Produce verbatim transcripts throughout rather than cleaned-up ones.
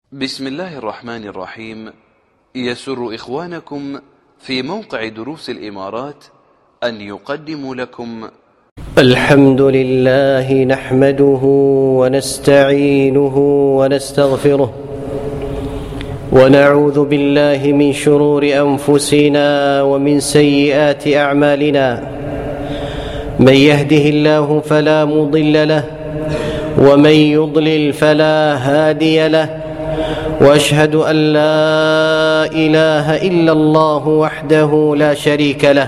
بسم الله الرحمن الرحيم. يسر إخوانكم في موقع دروس الإمارات أن يقدموا لكم الحمد لله نحمده ونستعينه ونستغفره ونعوذ بالله من شرور أنفسنا ومن سيئات أعمالنا. من يهده الله فلا مضل له ومن يضلل فلا هادي له، وأشهد أن لا إله إلا الله وحده لا شريك له،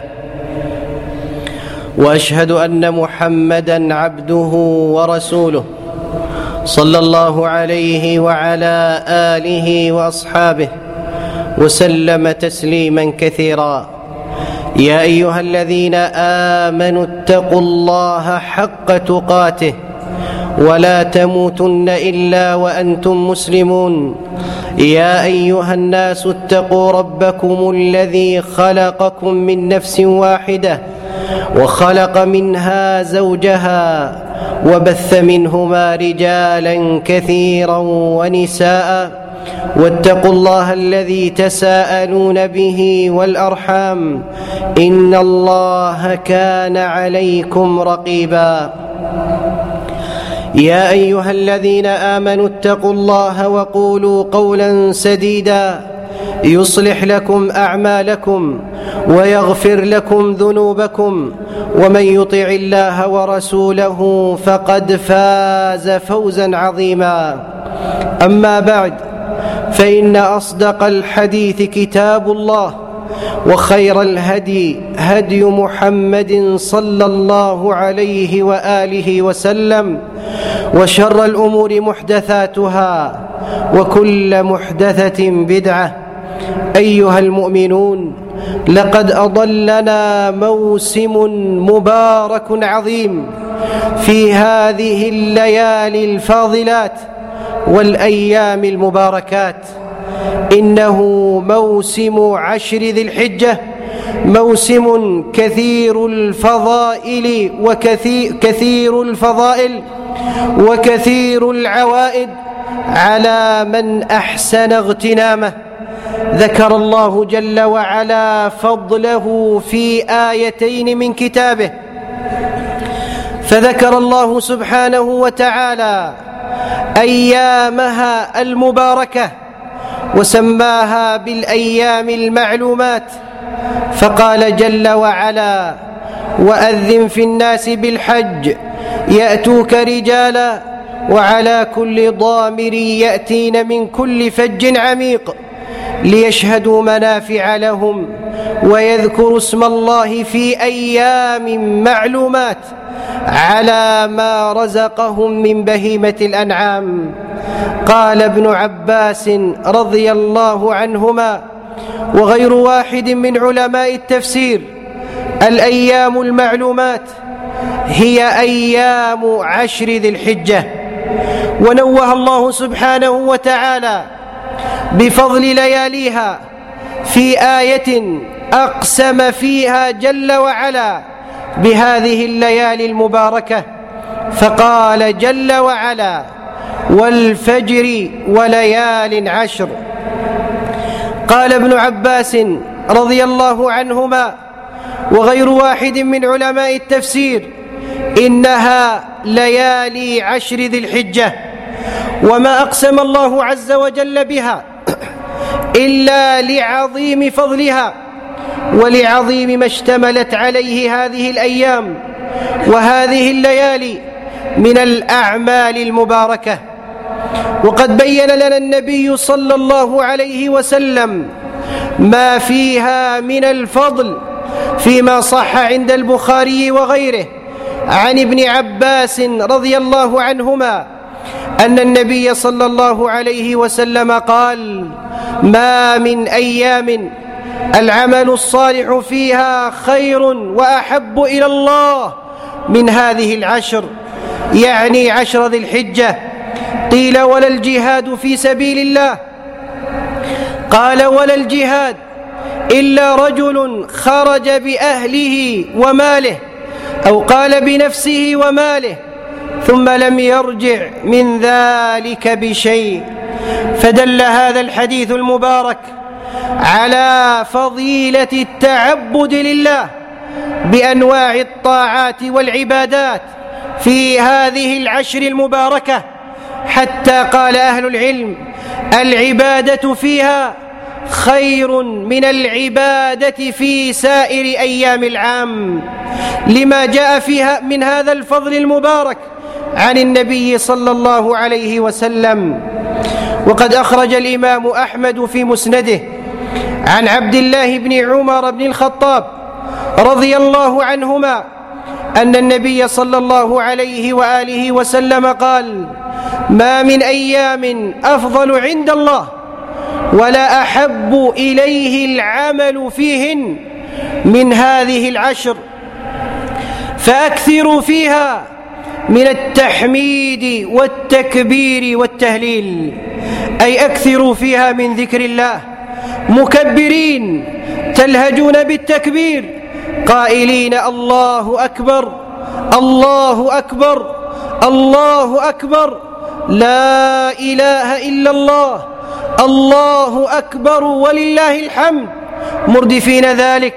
وأشهد أن محمدًا عبده ورسوله صلى الله عليه وعلى آله وأصحابه وسلم تسليمًا كثيرًا. يا أيها الذين آمنوا اتقوا الله حق تقاته ولا تموتن إلا وأنتم مسلمون. يا أيها الناس اتقوا ربكم الذي خلقكم من نفس واحدة وخلق منها زوجها وبث منهما رجالا كثيرا ونساء، واتقوا الله الذي تساءلون به والأرحام إن الله كان عليكم رقيبا. يا أيها الذين آمنوا اتقوا الله وقولوا قولا سديدا يصلح لكم أعمالكم ويغفر لكم ذنوبكم، ومن يطع الله ورسوله فقد فاز فوزا عظيما. أما بعد، فإن أصدق الحديث كتاب الله، وخير الهدي هدي محمد صلى الله عليه وآله وسلم، وشر الأمور محدثاتها وكل محدثة بدعة. أيها المؤمنون، لقد أضلنا موسم مبارك عظيم في هذه الليالي الفاضلات والأيام المباركات. إنه موسم عشر ذي الحجة، موسم كثير الفضائل وكثير كثير الفضائل وكثير العوائد على من أحسن اغتنامه. ذكر الله جل وعلا فضله في آيتين من كتابه، فذكر الله سبحانه وتعالى أيامها المباركة وسماها بالأيام المعلومات، فقال جل وعلا: وأذن في الناس بالحج يأتوك رجالا وعلى كل ضامر يأتين من كل فج عميق ليشهدوا منافع لهم ويذكروا اسم الله في أيام معلومات على ما رزقهم من بهيمة الأنعام. قال ابن عباس رضي الله عنهما وغير واحد من علماء التفسير: الأيام المعلومات هي أيام عشر ذي الحجة. ونوه الله سبحانه وتعالى بفضل لياليها في آية أقسم فيها جل وعلا بهذه الليالي المباركة، فقال جل وعلا: والفجر وليال عشر. قال ابن عباس رضي الله عنهما وغير واحد من علماء التفسير: إنها ليالي عشر ذي الحجة، وما أقسم الله عز وجل بها إلا لعظيم فضلها ولعظيم ما اشتملت عليه هذه الأيام وهذه الليالي من الأعمال المباركة. وقد بين لنا النبي صلى الله عليه وسلم ما فيها من الفضل فيما صح عند البخاري وغيره عن ابن عباس رضي الله عنهما أن النبي صلى الله عليه وسلم قال: ما من أيام العمل الصالح فيها خير وأحب إلى الله من هذه العشر، يعني عشر ذي الحجة. قيل: ولا الجهاد في سبيل الله؟ قال: ولا الجهاد إلا رجل خرج بأهله وماله، أو قال بنفسه وماله، ثم لم يرجع من ذلك بشيء. فدل هذا الحديث المبارك على فضيلة التعبد لله بأنواع الطاعات والعبادات في هذه العشر المباركة، حتى قال أهل العلم: العبادة فيها خير من العبادة في سائر أيام العام، لما جاء فيها من هذا الفضل المبارك عن النبي صلى الله عليه وسلم. وقد أخرج الإمام أحمد في مسنده عن عبد الله بن عمر بن الخطاب رضي الله عنهما أن النبي صلى الله عليه وآله وسلم قال: ما من أيام أفضل عند الله ولا أحب إليه العمل فيهن من هذه العشر، فأكثروا فيها من التحميد والتكبير والتهليل، أي أكثروا فيها من ذكر الله مكبرين تلهجون بالتكبير قائلين: الله أكبر الله أكبر الله أكبر، لا إله إلا الله، الله أكبر ولله الحمد، مردفين ذلك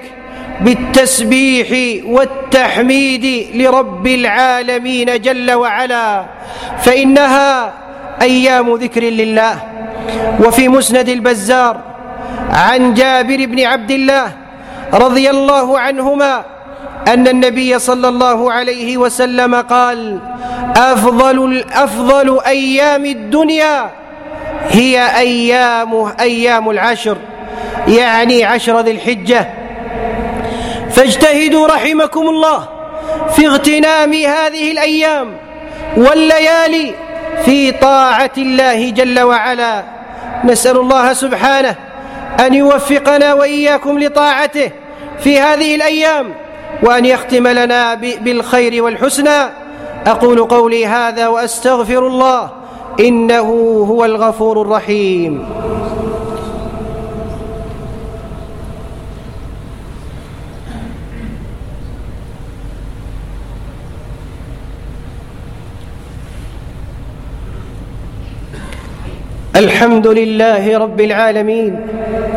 بالتسبيح والتحميد لرب العالمين جل وعلا، فإنها أيام ذكر لله. وفي مسند البزار عن جابر بن عبد الله رضي الله عنهما أن النبي صلى الله عليه وسلم قال: أفضل, أفضل أيام الدنيا هي أيام, أيام العشر، يعني عشر ذي الحجة، فاجتهدوا رحمكم الله في اغتنام هذه الأيام والليالي في طاعة الله جل وعلا. نسأل الله سبحانه أن يوفقنا وإياكم لطاعته في هذه الأيام، وأن يختم لنا بالخير والحسنى. أقول قولي هذا وأستغفر الله، إنه هو الغفور الرحيم. الحمد لله رب العالمين،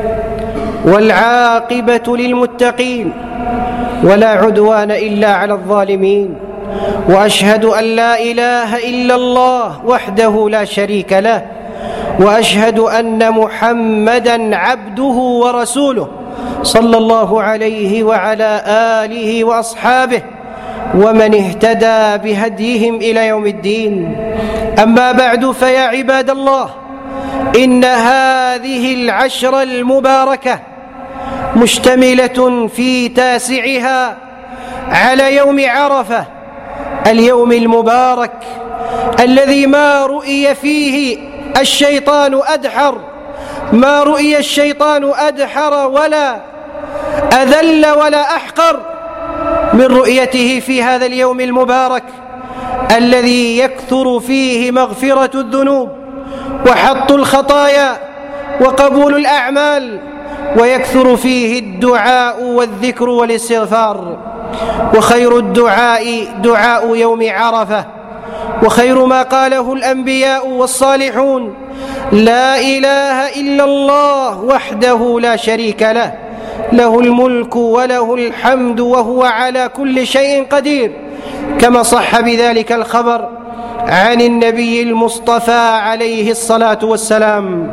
والعاقبة للمتقين، ولا عدوان إلا على الظالمين، وأشهد أن لا إله إلا الله وحده لا شريك له، وأشهد أن محمدًا عبده ورسوله صلى الله عليه وعلى آله وأصحابه ومن اهتدى بهديهم إلى يوم الدين. أما بعد، فيا عباد الله، إن هذه العشر المباركة مشتملة في تاسعها على يوم عرفة، اليوم المبارك الذي ما رؤي فيه الشيطان أدحر، ما رؤي الشيطان أدحر ولا أذل ولا أحقر من رؤيته في هذا اليوم المبارك الذي يكثر فيه مغفرة الذنوب وحط الخطايا وقبول الأعمال، ويكثر فيه الدعاء والذكر والاستغفار. وخير الدعاء دعاء يوم عرفة، وخير ما قاله الأنبياء والصالحون: لا إله إلا الله وحده لا شريك له، له الملك وله الحمد وهو على كل شيء قدير، كما صح بذلك الخبر عن النبي المصطفى عليه الصلاة والسلام.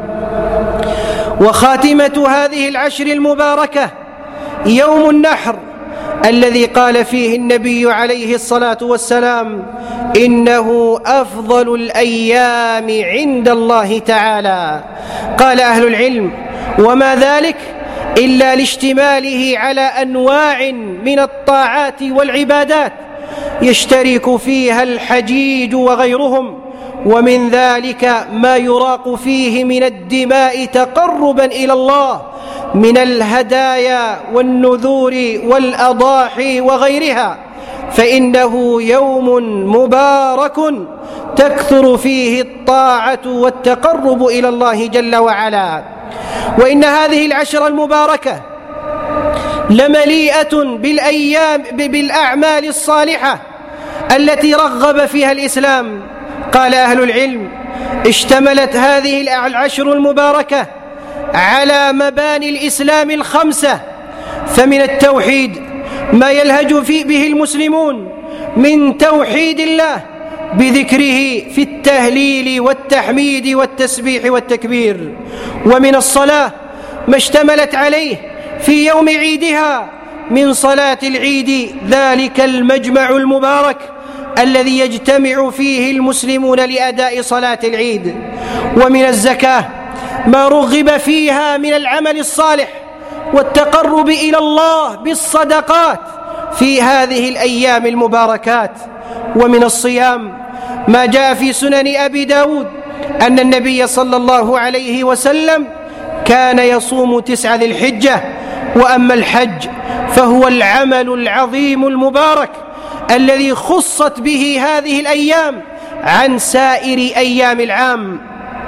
وخاتمة هذه العشر المباركة يوم النحر، الذي قال فيه النبي عليه الصلاة والسلام: إنه أفضل الأيام عند الله تعالى. قال أهل العلم: وما ذلك إلا لاشتماله على أنواع من الطاعات والعبادات يشترك فيها الحجيج وغيرهم، ومن ذلك ما يراق فيه من الدماء تقربا إلى الله من الهدايا والنذور والأضاحي وغيرها، فإنه يوم مبارك تكثر فيه الطاعة والتقرب إلى الله جل وعلا. وإن هذه العشر المباركة لمليئة بالأيام بالأعمال الصالحة التي رغب فيها الإسلام. فقال أهل العلم: اشتملت هذه العشر المباركة على مباني الإسلام الخمسة، فمن التوحيد ما يلهج في به المسلمون من توحيد الله بذكره في التهليل والتحميد والتسبيح والتكبير، ومن الصلاة ما اشتملت عليه في يوم عيدها من صلاة العيد، ذلك المجمع المبارك الذي يجتمع فيه المسلمون لأداء صلاة العيد. ومن الزكاة ما رغب فيها من العمل الصالح والتقرب إلى الله بالصدقات في هذه الأيام المباركات. ومن الصيام ما جاء في سنن أبي داود أن النبي صلى الله عليه وسلم كان يصوم تسع ذي الحجة. وأما الحج فهو العمل العظيم المبارك الذي خصت به هذه الأيام عن سائر أيام العام،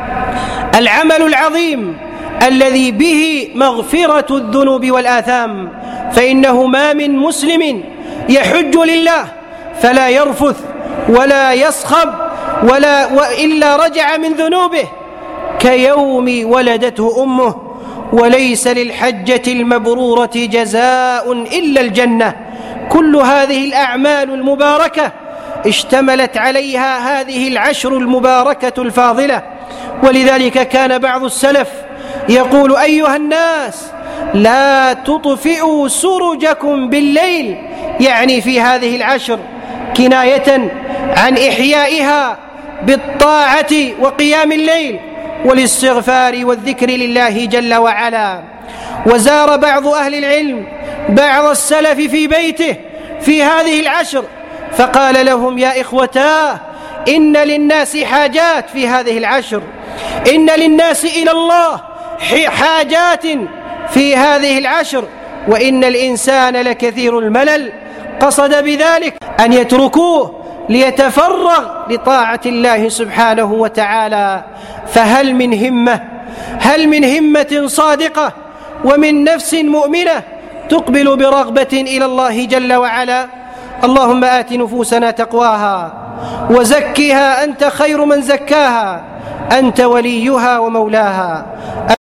العمل العظيم الذي به مغفرة الذنوب والآثام، فإنه ما من مسلم يحج لله فلا يرفث ولا يصخب ولا وإلا رجع من ذنوبه كيوم ولدته أمه، وليس للحجة المبرورة جزاء إلا الجنة. كل هذه الأعمال المباركة اشتملت عليها هذه العشر المباركة الفاضلة. ولذلك كان بعض السلف يقول: أيها الناس لا تطفئوا سرجكم بالليل، يعني في هذه العشر، كناية عن إحيائها بالطاعة وقيام الليل والاستغفار والذكر لله جل وعلا. وزار بعض أهل العلم بعض السلف في بيته في هذه العشر فقال لهم: يا إخوتاه، إن للناس حاجات في هذه العشر، إن للناس إلى الله حاجات في هذه العشر، وإن الإنسان لكثير الملل. قصد بذلك أن يتركوه ليتفرغ لطاعة الله سبحانه وتعالى. فهل من همة هل من همة صادقة ومن نفس مؤمنة تقبل برغبة إلى الله جل وعلا؟ اللهم آت نفوسنا تقواها وزكها أنت خير من زكاها، أنت وليها ومولاها.